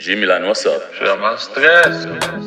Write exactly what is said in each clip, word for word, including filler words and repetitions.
J-Milan, what's up? Je m'en stresse.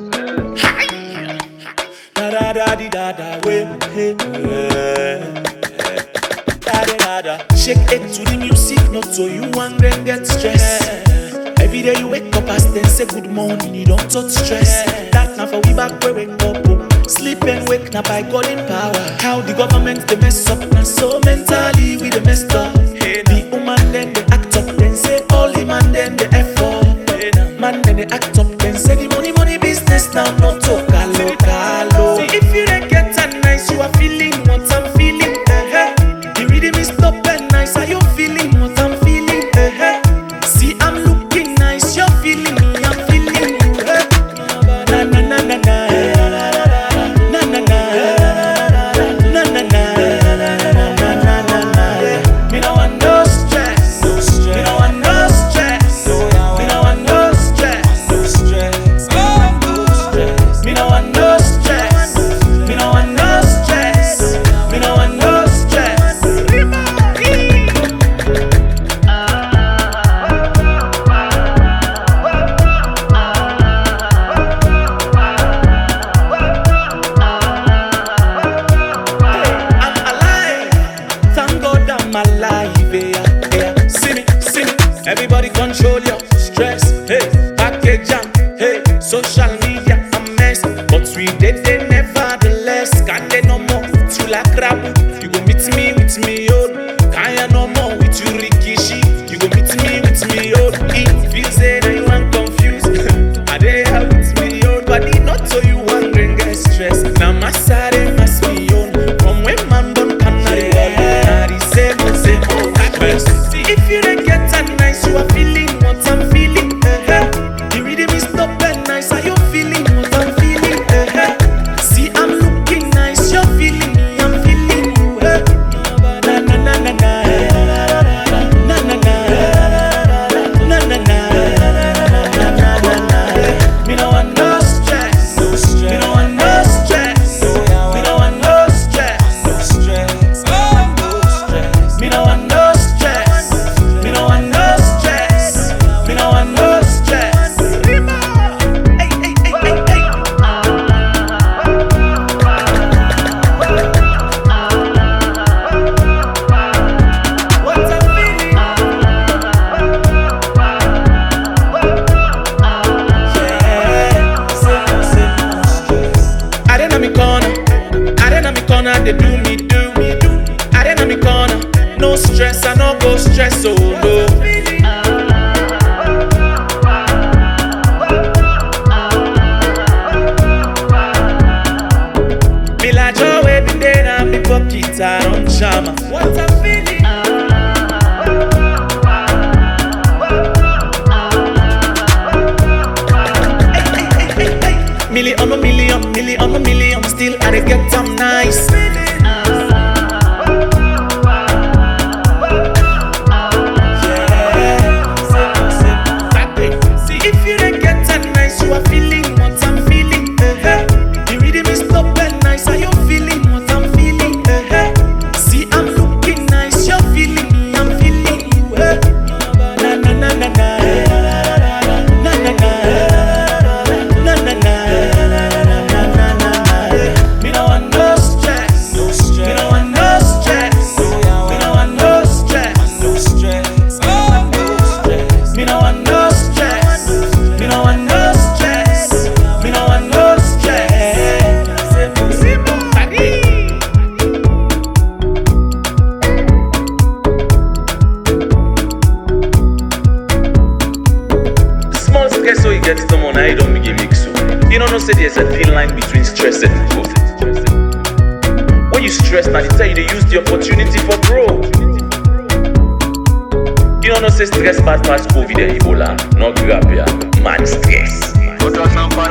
Da da da di da da way, hey, hey. Da da da da. Shake it to the music, not so you angry and get stressed. Every day you wake up as then say good morning, you don't touch stress. That now for we back where wake up, oh. Sleep and wake now by God in power. How the government they mess up, now so mentally we they messed up. The woman then they act up, then say all the man then they F up. Man then they act up, then say the money money business now not talk alo alo. See if you don't get that nice, you are feeling what I'm feeling. Uh-huh. The rhythm is top and nice, are you feeling what I'm feeling? Uh-huh. See I'm looking nice, you're feeling me, I'm feeling you. Uh-huh. Na na na na na. Na na na. Na na na. Na na na na. Me no want no stress. No stress. Me no want no stress. Me no want no stress. No stress. Me no want no stress. Me no want no stress. Me no want no stress. I'm alive. Thank God I'm alive. Yeah, yeah. See me, see me. Everybody control your stress. Hey, package jam. Hey, social media a mess, but we did it nevertheless. Can't get no more with you like Rabu. You go meet me with me, oh. Can't no more with you Rikishi. You go meet me with me, oh. It feels that you ain't confused. I dey help with me, oh. Body not so you wondering get stress. Now my side must be on. From when man don't come now they all now the same old same old that best. See if you don't get that nice, you are feeling what I'm feeling. Uh-huh. The rhythm is top and nice, are you feeling what I'm feeling? Uh-huh. See I'm looking nice, you're feeling me, I'm feeling you. Uh. Na na na na na. Na na na. Na na na. Na na na na. Me no want no stress. No stress. Me no want no stress. Me no want no stress. No stress. Me no want no stress. Me no want no stress. Me no want no stress. Hey, hey, hey, hey, hey. What I'm feeling. Yeah. I didn't me corner. I didn't me corner. They do me, do me, do. I didn't me corner. No stress, I no go stress, oh no. Me like Joe, we been there and me pocket I don't shama. What I'm feeling. Hey, hey, hey, hey, hey. Million on a million, million on a million, still I dey get them nice. See if you don't get that nice, you are feeling what I'm feeling. Uh-huh. The rhythm is top and nice, are you feeling what I'm feeling? Uh-huh. See I'm looking nice, you're feeling me, I'm feeling you. Uh. Na na na na na. Na na na. Na na na. Na na na na. Me no want no stress. No stress. Me no want no stress. Me no want no stress. No stress. Me no want no stress. Me no want no stress. Me no want no stress. Small stress so you get someone I don't make a mix so. You don't know say there's a thin line between stress and growth. When you stress now, they tell you they use the opportunity for growth. You don't know say stress bad past COVID and Ebola. No grab ya, man stress. Otra sampa